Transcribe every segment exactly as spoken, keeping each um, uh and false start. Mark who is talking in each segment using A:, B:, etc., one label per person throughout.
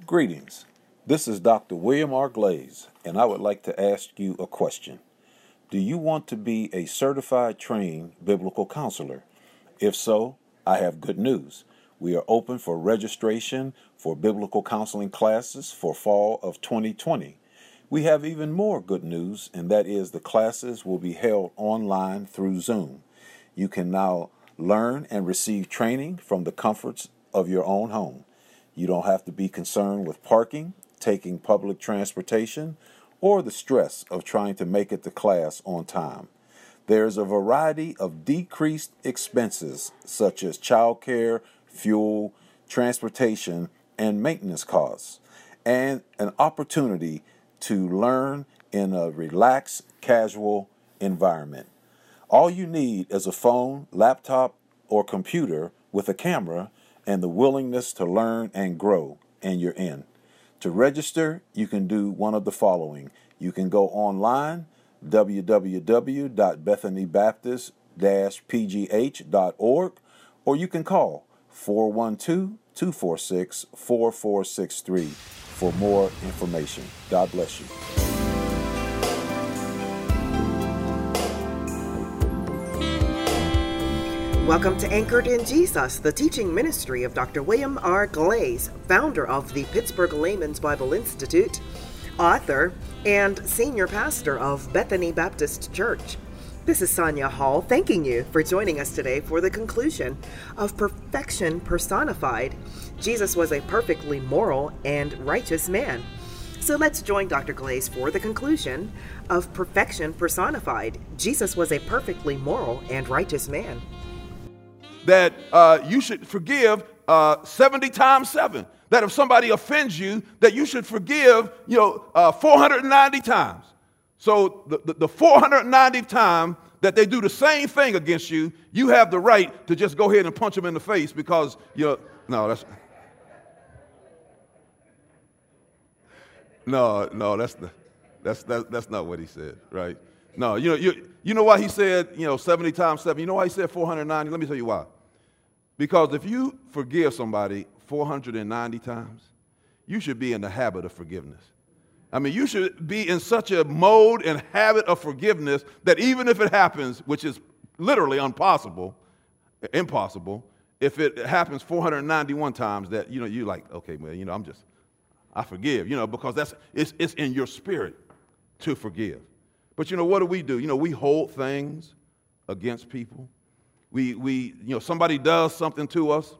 A: Greetings. This is Doctor William R. Glaze, and I would like to ask you a question. Do you want to be a certified trained biblical counselor? If so, I have good news. We are open for registration for biblical counseling classes for fall of twenty twenty. We have even more good news, and that is the classes will be held online through Zoom. You can now learn and receive training from the comforts of your own home. You don't have to be concerned with parking, taking public transportation, or the stress of trying to make it to class on time. There's a variety of decreased expenses such as childcare, fuel, transportation, and maintenance costs, and an opportunity to learn in a relaxed, casual environment. All you need is a phone, laptop, or computer with a camera and the willingness to learn and grow, and you're in. To register, you can do one of the following. You can go online, w w w dot bethany baptist dash p g h dot org, or you can call four one two, two four six, four four six three for more information. God bless you.
B: Welcome to Anchored in Jesus, the teaching ministry of Doctor William R. Glaze, founder of the Pittsburgh Layman's Bible Institute, author, and senior pastor of Bethany Baptist Church. This is Sonia Hall thanking you for joining us today for the conclusion of Perfection Personified. Jesus was a perfectly moral and righteous man. So let's join Doctor Glaze for the conclusion of Perfection Personified. Jesus was a perfectly moral and righteous man.
C: That uh, you should forgive uh, seventy times seven. That if somebody offends you, that you should forgive, you know, uh, four hundred ninety times. So the, the, the four hundred ninetieth time that they do the same thing against you, you have the right to just go ahead and punch them in the face because, you know, no, that's, no, no, that's, the, that's, that, that's not what he said, right? No, you know, you, you know why he said, you know, seventy times seven? You know why he said four hundred ninety? Let me tell you why. Because if you forgive somebody four hundred ninety times, you should be in the habit of forgiveness. I mean, you should be in such a mode and habit of forgiveness that even if it happens, which is literally impossible, impossible, if it happens four hundred ninety-one times, that, you know, you're like, okay, well, you know, I'm just, I forgive, you know, because that's, it's, it's in your spirit to forgive. But, you know, what do we do? You know, we hold things against people. We, we, you know, somebody does something to us,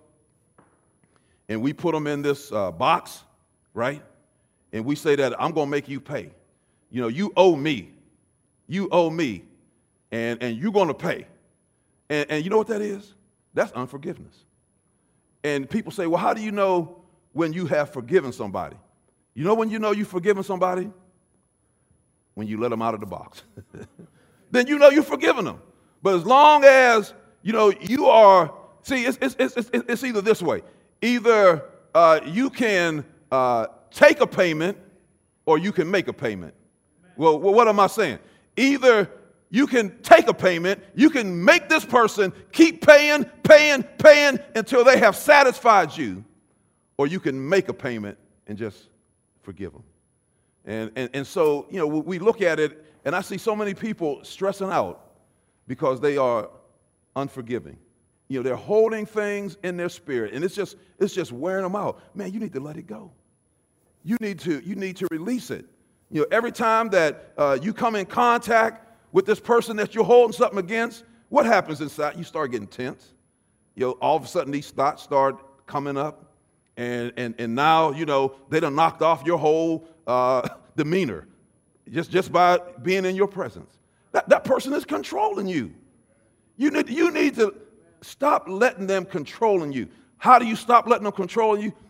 C: and we put them in this uh, box, right? And we say that I'm going to make you pay. You know, you owe me. You owe me, and, and you're going to pay. And, and you know what that is? That's unforgiveness. And people say, well, how do you know when you have forgiven somebody? You know when you know you've forgiven somebody? When you let them out of the box. Then you know you've forgiven them. But as long as, you know, you are, see, it's, it's, it's, it's either this way. Either uh, you can uh, take a payment or you can make a payment. Well, what am I saying? Either you can take a payment, you can make this person keep paying, paying, paying until they have satisfied you, or you can make a payment and just forgive them. And, and, and so, you know, we look at it, and I see so many people stressing out because they are unforgiving. You know, they're holding things in their spirit, and it's just it's just wearing them out. Man, you need to let it go. You need to you need to release it. You know, every time that uh, you come in contact with this person that you're holding something against, what happens inside? You start getting tense. You know, all of a sudden these thoughts start coming up, and and and now, you know, they done knocked off your whole uh, demeanor just just by being in your presence. That that person is controlling you. You need you need to stop letting them controlling you. How do you stop letting them controlling you?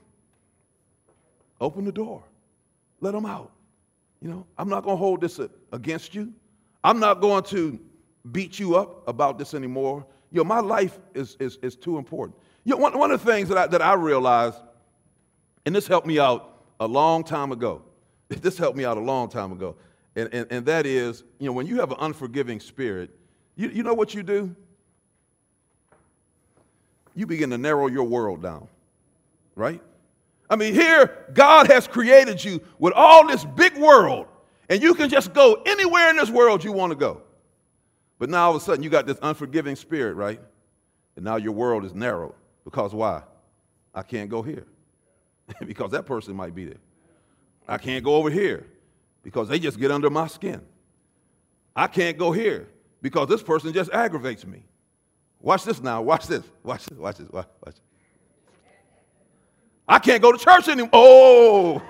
C: Open the door. Let them out. You know, I'm not going to hold this against you. I'm not going to beat you up about this anymore. You know, my life is is, is too important. You know, one, one of the things that I, that I realized, and this helped me out a long time ago. This helped me out a long time ago. And, and, and that is, you know, when you have an unforgiving spirit, you, you know what you do? You begin to narrow your world down, right? I mean, here, God has created you with all this big world, and you can just go anywhere in this world you want to go. But now all of a sudden, you got this unforgiving spirit, right? And now your world is narrowed. Because why? I can't go here. Because that person might be there. I can't go over here. Because they just get under my skin. I can't go here. Because this person just aggravates me. Watch this now. Watch this. Watch this. Watch this. Watch, watch. I can't go to church anymore. Oh.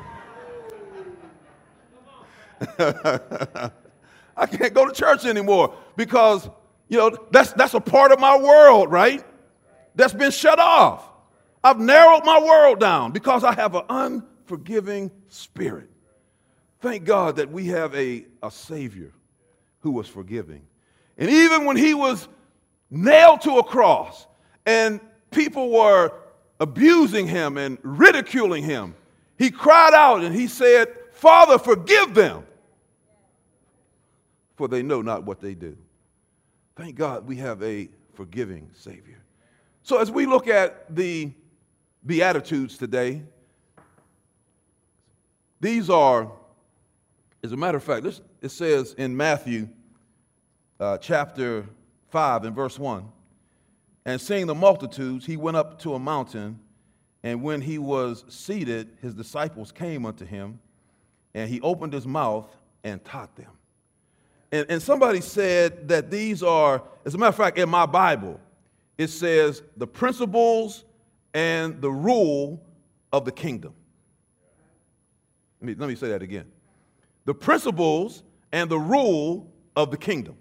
C: I can't go to church anymore because, you know, that's, that's a part of my world, right? That's been shut off. I've narrowed my world down because I have an unforgiving spirit. Thank God that we have a, a Savior who was forgiving. And even when he was nailed to a cross and people were abusing him and ridiculing him, he cried out and he said, Father, forgive them, for they know not what they do. Thank God we have a forgiving Savior. So as we look at the Beatitudes today, these are, as a matter of fact, this, it says in Matthew uh, chapter five and verse one, and seeing the multitudes, he went up to a mountain, and when he was seated, his disciples came unto him, and he opened his mouth and taught them. And, and somebody said that these are, as a matter of fact, in my Bible, it says the principles and the rule of the kingdom. Let me, let me say that again. The principles and the rule of the kingdom.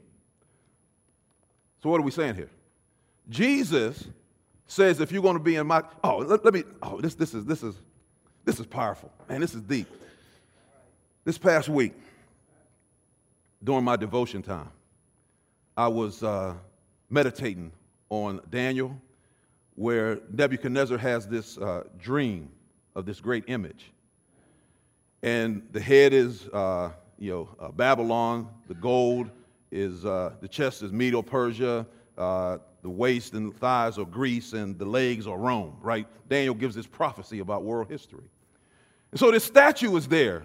C: So what are we saying here? Jesus says if you're going to be in my, oh, let, let me, oh, this, this is, this is, this is powerful. Man, this is deep. This past week, during my devotion time, I was uh, meditating on Daniel, where Nebuchadnezzar has this uh, dream of this great image. And the head is, uh, you know, uh, Babylon. The gold is, uh, the chest is Medo-Persia. Uh, the waist and thighs are Greece, and the legs are Rome, right? Daniel gives this prophecy about world history. And so this statue is there.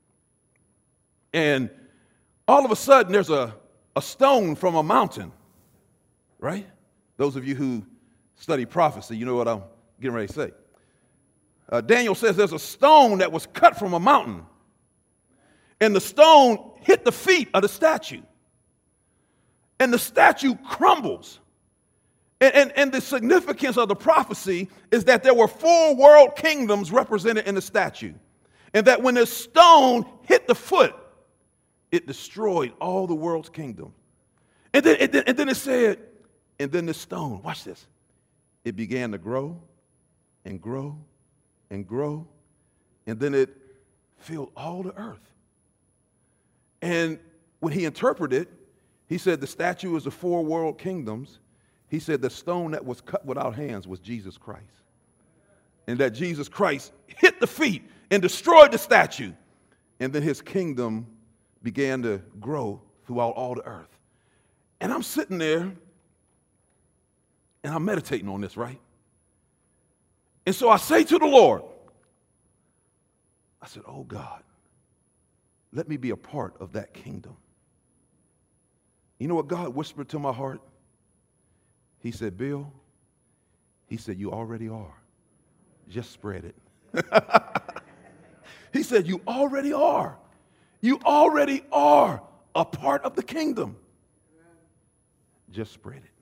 C: And all of a sudden, there's a, a stone from a mountain, right? Those of you who study prophecy, you know what I'm getting ready to say. Uh, Daniel says there's a stone that was cut from a mountain, and the stone hit the feet of the statue, and the statue crumbles. And, and, and the significance of the prophecy is that there were four world kingdoms represented in the statue, and that when the stone hit the foot, it destroyed all the world's kingdom. And then, and then, and then it said, and then the stone, watch this, it began to grow and grow and grow, and then it filled all the earth. And when he interpreted, he said the statue is the four world kingdoms. He said the stone that was cut without hands was Jesus Christ. And that Jesus Christ hit the feet and destroyed the statue. And then his kingdom began to grow throughout all the earth. And I'm sitting there and I'm meditating on this, right? And so I say to the Lord, I said, oh God, let me be a part of that kingdom. You know what God whispered to my heart? He said, Bill, he said, you already are. Just spread it. He said, you already are. You already are a part of the kingdom. Just spread it.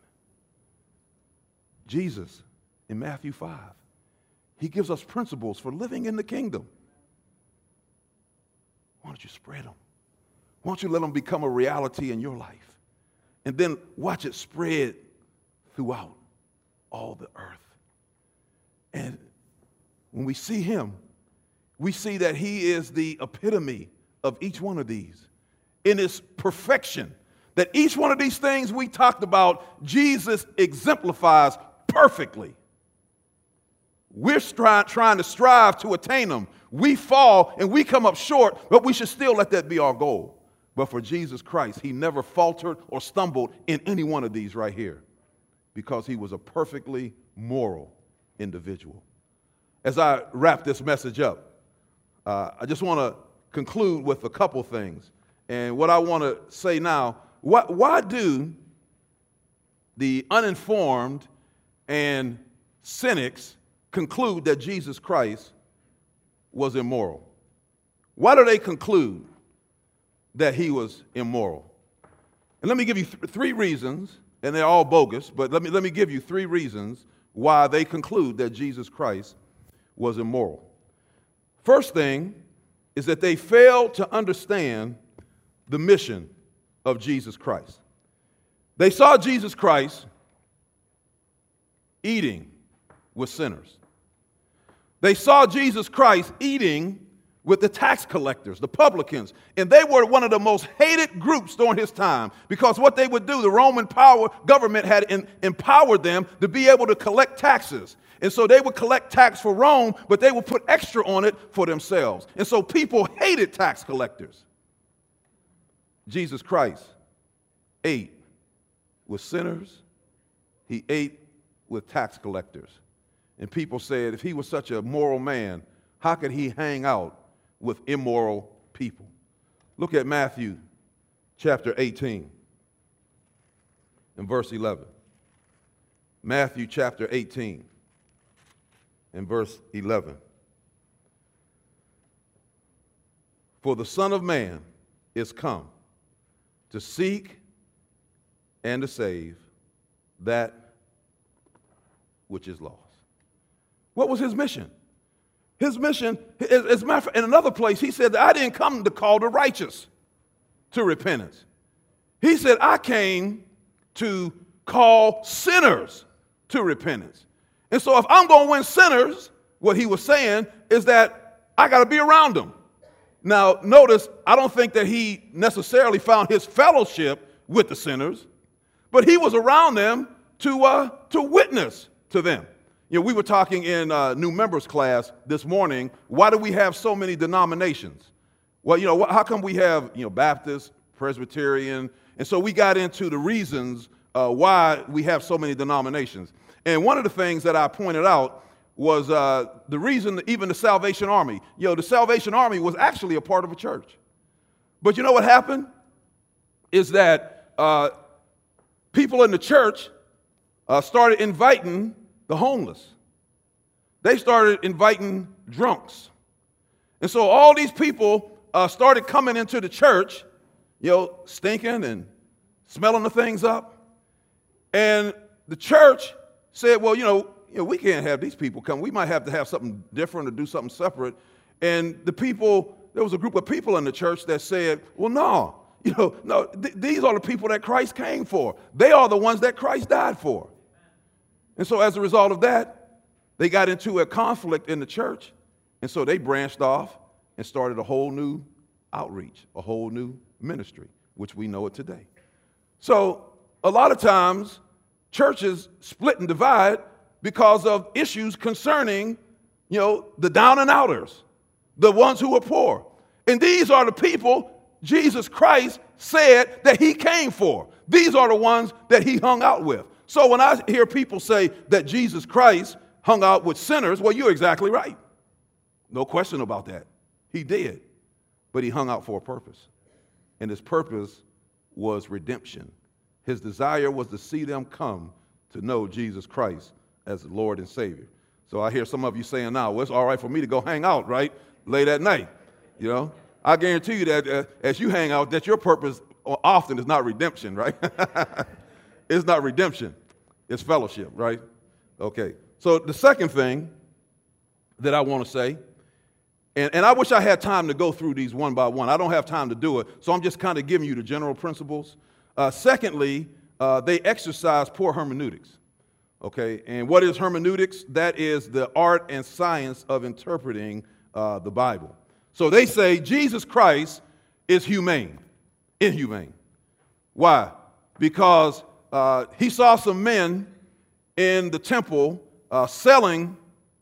C: Jesus, in Matthew five, he gives us principles for living in the kingdom. Why don't you spread them? Why don't you let them become a reality in your life? And then watch it spread throughout all the earth. And when we see him, we see that he is the epitome of each one of these in its perfection. That each one of these things we talked about, Jesus exemplifies perfectly. We're stri- trying to strive to attain them. We fall and we come up short, but we should still let that be our goal. But for Jesus Christ, he never faltered or stumbled in any one of these right here because he was a perfectly moral individual. as I wrap this message up, uh, I just want to conclude with a couple things. And what I want to say now, why, why do the uninformed and cynics conclude that Jesus Christ was immoral? Why do they conclude that he was immoral? And let me give you th- three reasons, and they're all bogus, but let me, let me give you three reasons why they conclude that Jesus Christ was immoral. First thing is that they fail to understand the mission of Jesus Christ. They saw Jesus Christ eating with sinners. They saw Jesus Christ eating with the tax collectors, the publicans, and they were one of the most hated groups during his time, because what they would do, the Roman power government had in, empowered them to be able to collect taxes. And so they would collect tax for Rome, but they would put extra on it for themselves. And so people hated tax collectors. Jesus Christ ate with sinners. He ate with tax collectors. And people said, if he was such a moral man, how could he hang out with immoral people? Look at Matthew chapter eighteen and verse eleven. Matthew chapter eighteen and verse eleven. For the Son of Man is come to seek and to save that which is lost. What was his mission? His mission, as a matter of fact, in another place, he said that I didn't come to call the righteous to repentance. He said, I came to call sinners to repentance. And so if I'm going to win sinners, what he was saying is that I got to be around them. Now, notice, I don't think that he necessarily found his fellowship with the sinners, but he was around them to, uh, to witness to them. You know, we were talking in uh, new members class this morning. Why do we have so many denominations? Well, you know, how come we have, you know, Baptist, Presbyterian? And so we got into the reasons uh, why we have so many denominations. And one of the things that I pointed out was uh, the reason that even the Salvation Army, you know, the Salvation Army was actually a part of a church. But you know what happened? Is that uh, people in the church uh, started inviting the homeless. They started inviting drunks. And so all these people uh, started coming into the church, you know, stinking and smelling the things up. And the church said, well, you know, you know, we can't have these people come. We might have to have something different or do something separate. And the people, there was a group of people in the church that said, well, no, you know, no, th- these are the people that Christ came for. They are the ones that Christ died for. And so as a result of that, they got into a conflict in the church. And so they branched off and started a whole new outreach, a whole new ministry, which we know it today. So a lot of times churches split and divide because of issues concerning, you know, the down and outers, the ones who are poor. And these are the people Jesus Christ said that he came for. These are the ones that he hung out with. So when I hear people say that Jesus Christ hung out with sinners, well, you're exactly right. No question about that. He did. But he hung out for a purpose. And his purpose was redemption. His desire was to see them come to know Jesus Christ as the Lord and Savior. So I hear some of you saying now, well, it's all right for me to go hang out, right, late at night. You know, I guarantee you that uh, as you hang out, that your purpose often is not redemption, right? It's not redemption. It's fellowship, right? Okay. So the second thing that I want to say, and, and I wish I had time to go through these one by one. I don't have time to do it, so I'm just kind of giving you the general principles. Uh, secondly, uh, they exercise poor hermeneutics. Okay, and what is hermeneutics? That is the art and science of interpreting uh, the Bible. So they say Jesus Christ is humane, inhumane. Why? Because uh, he saw some men in the temple uh, selling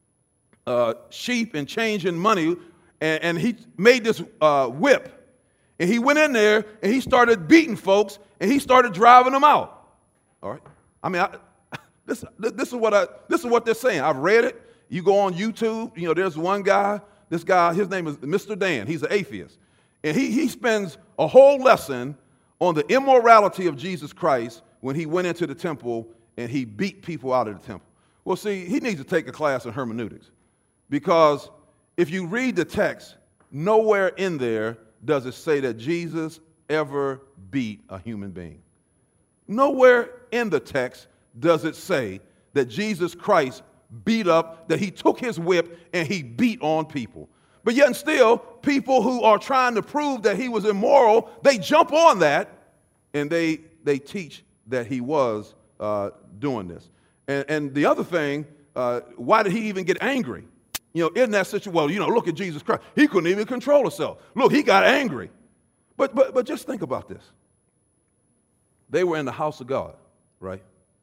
C: uh, sheep and changing money, and, and he made this uh, whip. And he went in there and he started beating folks and he started driving them out. All right? I mean, I, This, this is what I, this is what they're saying. I've read it. You go on YouTube, you know, there's one guy, this guy, his name is Mister Dan. He's an atheist. And he, he spends a whole lesson on the immorality of Jesus Christ when he went into the temple and he beat people out of the temple. Well, see, he needs to take a class in hermeneutics, because if you read the text, nowhere in there does it say that Jesus ever beat a human being. Nowhere in the text does it say that Jesus Christ beat up, that he took his whip and he beat on people. But yet and still, people who are trying to prove that he was immoral, they jump on that and they, they teach that he was uh, doing this. And, and the other thing, uh, why did he even get angry? You know, in that situation, well, you know, look at Jesus Christ. He couldn't even control himself. Look, he got angry. But, but, but just think about this. They were in the house of God, right?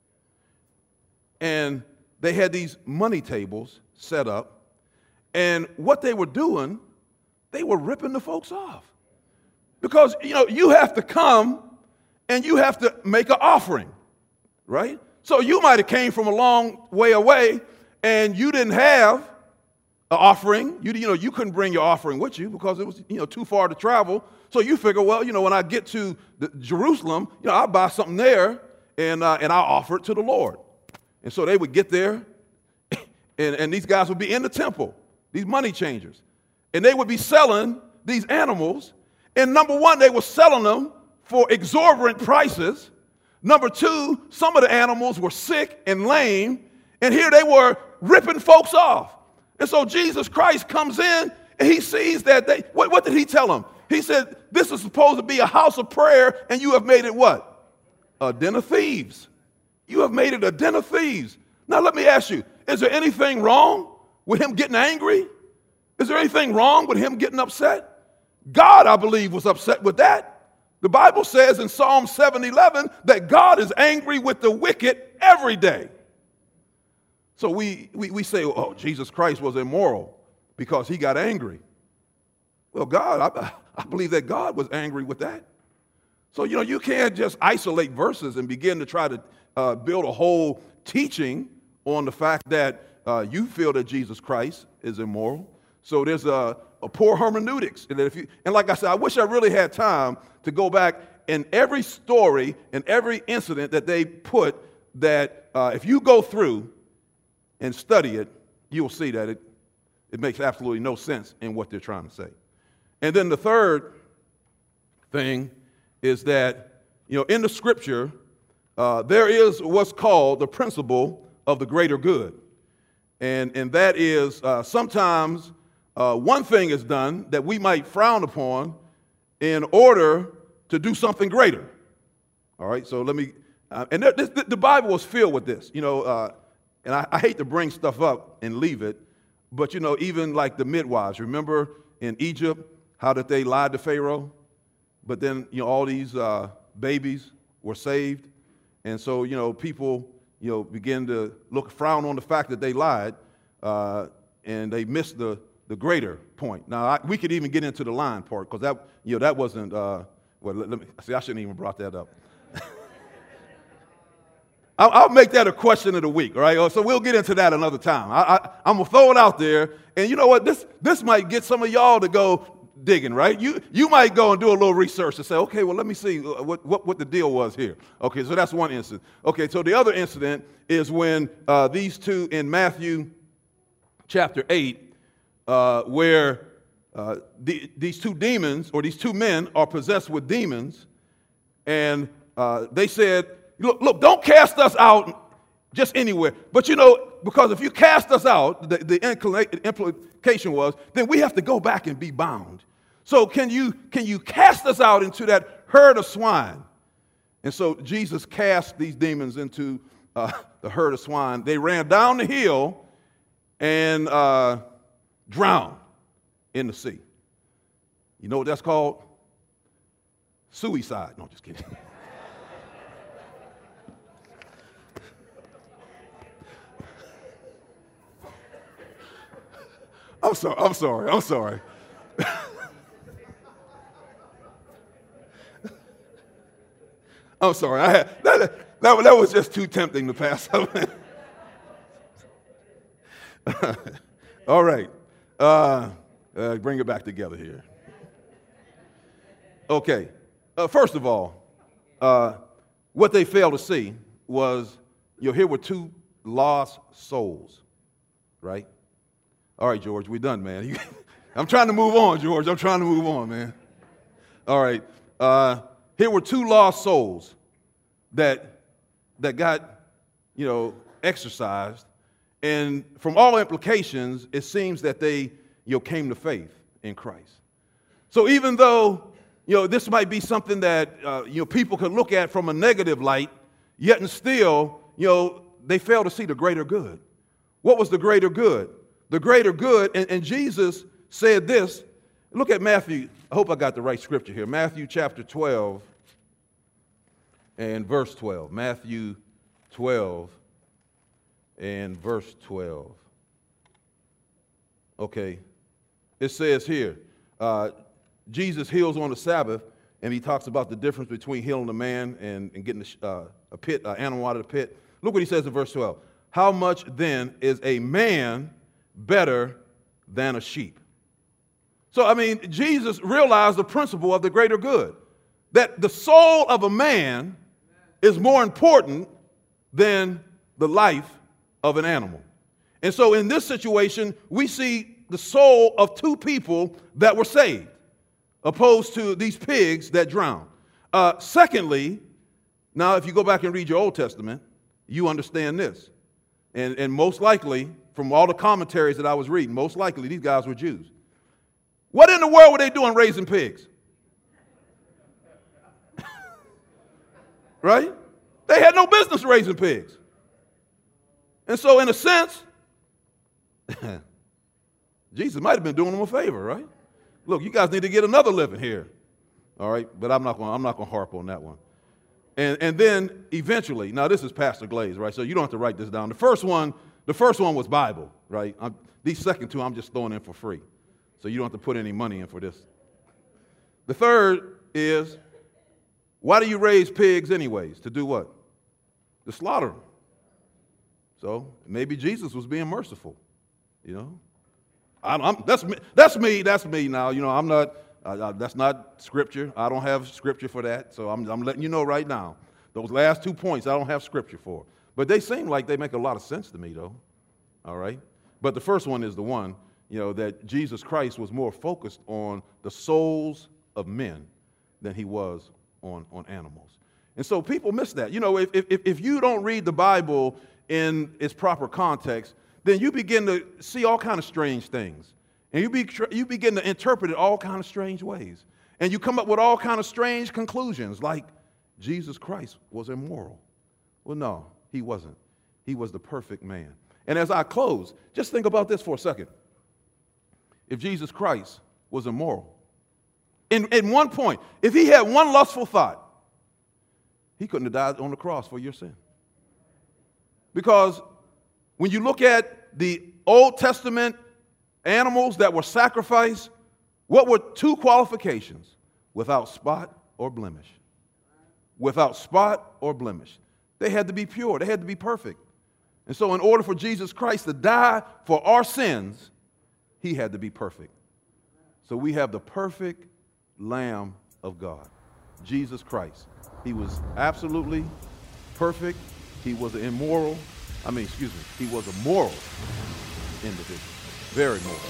C: And they had these money tables set up. And what they were doing, they were ripping the folks off. Because, you know, you have to come and you have to make an offering, right? So you might have came from a long way away and you didn't have an offering. You, you know, you couldn't bring your offering with you because it was, you know, too far to travel. So you figure, well, you know, when I get to the, Jerusalem, you know, I'll buy something there and, uh, and I'll offer it to the Lord. And so they would get there and, and these guys would be in the temple, these money changers. And they would be selling these animals. And number one, they were selling them for exorbitant prices. Number two, some of the animals were sick and lame. And here they were ripping folks off. And so Jesus Christ comes in and he sees that they, what, what did he tell them? He said, this is supposed to be a house of prayer, and you have made it what? A den of thieves. You have made it a den of thieves. Now let me ask you, is there anything wrong with him getting angry? Is there anything wrong with him getting upset? God, I believe, was upset with that. The Bible says in Psalm seven eleven that God is angry with the wicked every day. So we, we, we say, oh, Jesus Christ was immoral because he got angry. Well, God, I, I believe that God was angry with that. So, you know, you can't just isolate verses and begin to try to uh, build a whole teaching on the fact that uh, you feel that Jesus Christ is immoral. So there's a, a poor hermeneutics. And, if you, and like I said, I wish I really had time to go back in every story and every incident that they put that uh, if you go through and study it, you'll see that it, it makes absolutely no sense in what they're trying to say. And then the third thing is that, you know, in the scripture, uh, there is what's called the principle of the greater good. And, and that is uh, sometimes uh, one thing is done that we might frown upon in order to do something greater. All right, so let me, uh, and there, this, the Bible was filled with this, you know, uh, and I, I hate to bring stuff up and leave it, but, you know, even like the midwives, remember in Egypt, how did they lie to Pharaoh? But then, you know, all these uh, babies were saved. And so, you know, people, you know, begin to look, frown on the fact that they lied, uh, and they missed the, the greater point. Now, I, we could even get into the lying part, because that, you know, that wasn't, uh, well, let, let me, see, I shouldn't even brought that up. I'll, I'll make that a question of the week, all right? So we'll get into that another time. I, I, I'm going to throw it out there, and you know what? This, this might get some of y'all to go digging, right? You you might go and do a little research and say, okay, well, let me see what, what, what the deal was here. Okay, so that's one incident. Okay, so the other incident is when uh, these two in Matthew chapter eight, uh, where uh, the, these two demons, or these two men, are possessed with demons, and uh, they said, look, look, don't cast us out just anywhere. But you know, because if you cast us out, the, the implication was, then we have to go back and be bound. So can you, can you cast us out into that herd of swine? And so Jesus cast these demons into uh, the herd of swine. They ran down the hill and uh, drowned in the sea. You know what that's called? Suicide. No, just kidding. I'm sorry, I'm sorry, I'm sorry. I'm sorry. I had, that, that, that was just too tempting to pass up. All right. Uh, uh, bring it back together here. Okay. Uh, first of all, uh, what they failed to see was, you know, here were two lost souls, right? All right, George, we're done, man. I'm trying to move on, George. I'm trying to move on, man. All right. Uh, here were two lost souls that that got, you know, exercised. And from all implications, it seems that they, you know, came to faith in Christ. So even though, you know, this might be something that, uh, you know, people could look at from a negative light, yet and still, you know, they fail to see the greater good. What was the greater good? The greater good, and, and Jesus said this. Look at Matthew. I hope I got the right scripture here. Matthew chapter twelve and verse twelve. Matthew twelve and verse twelve. Okay. It says here, uh, Jesus heals on the Sabbath, and he talks about the difference between healing a man and, and getting a, uh, a pit, an animal out of the pit. Look what he says in verse twelve. How much then is a man better than a sheep? So, I mean, Jesus realized the principle of the greater good, that the soul of a man is more important than the life of an animal. And so in this situation, we see the soul of two people that were saved, opposed to these pigs that drowned. Uh, secondly, now if you go back and read your Old Testament, you understand this. And, and most likely, from all the commentaries that I was reading, most likely these guys were Jews. What in the world were they doing raising pigs? Right? They had no business raising pigs. And so in a sense, Jesus might have been doing them a favor, right? Look, you guys need to get another living here. All right? But I'm not going I'm not going to harp on that one. And and then eventually, now this is Pastor Glaze, right? So you don't have to write this down. The first one, the first one was Bible, right? I'm, these second two I'm just throwing in for free. So you don't have to put any money in for this. The third is, why do you raise pigs anyways? To do what? To slaughter them. So maybe Jesus was being merciful, you know? I'm, I'm, that's me. That's me. That's me. Now, you know, I'm not. Uh, that's not scripture. I don't have scripture for that. So I'm, I'm letting you know right now. Those last two points, I don't have scripture for. But they seem like they make a lot of sense to me, though. All right. But the first one is the one, you know, that Jesus Christ was more focused on the souls of men than he was on on animals. And so people miss that. You know, if if if you don't read the Bible in its proper context, then you begin to see all kind of strange things. And you, be, you begin to interpret it all kind of strange ways. And you come up with all kind of strange conclusions, like Jesus Christ was immoral. Well, no, he wasn't. He was the perfect man. And as I close, just think about this for a second. If Jesus Christ was immoral, in, in one point, if he had one lustful thought, he couldn't have died on the cross for your sin. Because when you look at the Old Testament animals that were sacrificed, what were two qualifications? Without spot or blemish. Without spot or blemish. They had to be pure. They had to be perfect. And so in order for Jesus Christ to die for our sins, he had to be perfect. So we have the perfect Lamb of God, Jesus Christ. He was absolutely perfect. He was an immoral, I mean, excuse me, he was a moral individual. Very moral.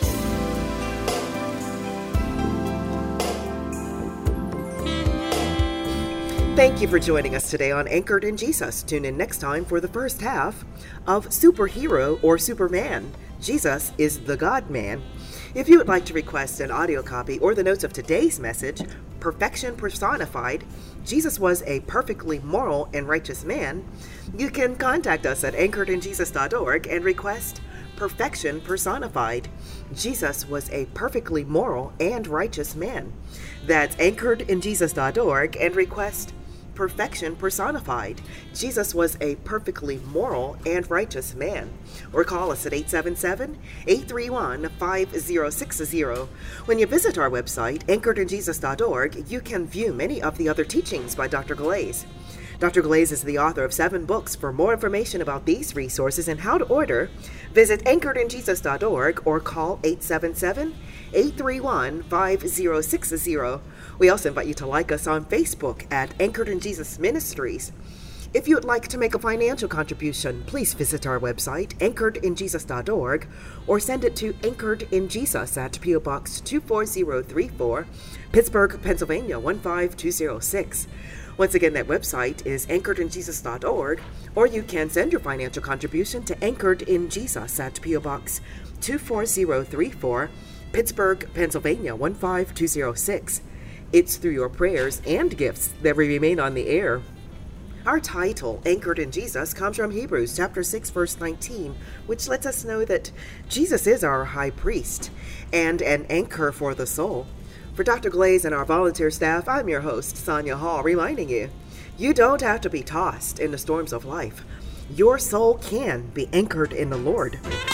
B: Thank you for joining us today on Anchored in Jesus. Tune in next time for the first half of Superhero or Superman. Jesus is the God-Man. If you would like to request an audio copy or the notes of today's message, Perfection Personified, Jesus was a perfectly moral and righteous man, you can contact us at anchored in jesus dot org and request Perfection Personified. Jesus was a perfectly moral and righteous man. That's anchored in jesus dot org and request Perfection Personified. Jesus was a perfectly moral and righteous man. Or call us at eight seven seven, eight three one, five zero six zero. When you visit our website, anchored in jesus dot org, you can view many of the other teachings by Doctor Glaze. Doctor Glaze is the author of seven books. For more information about these resources and how to order, visit anchored in jesus dot org or call eight seven seven, eight three one, five zero six zero. We also invite you to like us on Facebook at Anchored in Jesus Ministries. If you would like to make a financial contribution, please visit our website, anchored in jesus dot org, or send it to Anchored in Jesus at P O Box two four zero three four, Pittsburgh, Pennsylvania one five two zero six. Once again, that website is anchored in jesus dot org, or you can send your financial contribution to Anchored in Jesus at P O Box two four zero three four, Pittsburgh, Pennsylvania one five two zero six. It's through your prayers and gifts that we remain on the air. Our title, Anchored in Jesus, comes from Hebrews chapter six, verse nineteen, which lets us know that Jesus is our high priest and an anchor for the soul. For Doctor Glaze and our volunteer staff, I'm your host, Sonia Hall, reminding you, you don't have to be tossed in the storms of life. Your soul can be anchored in the Lord.